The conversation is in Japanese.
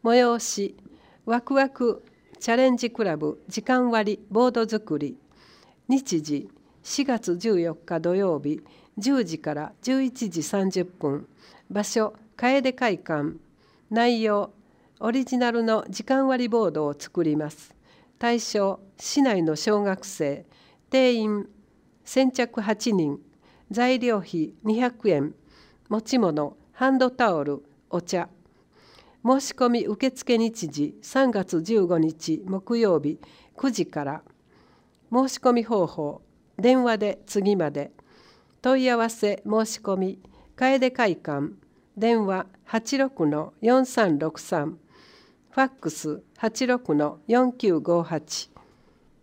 催しワクワクチャレンジクラブ時間割ボード作り。日時4月14日土曜日10時から11時30分。場所楓会館。内容オリジナルの時間割ボードを作ります。対象市内の小学生。定員先着8人。材料費200円。持ち物ハンドタオル、お茶。申し込み受付日時3月15日木曜日9時から。申し込み方法電話で次まで。問い合わせ申し込み楓会館。電話86-4363。ファックス86-4958。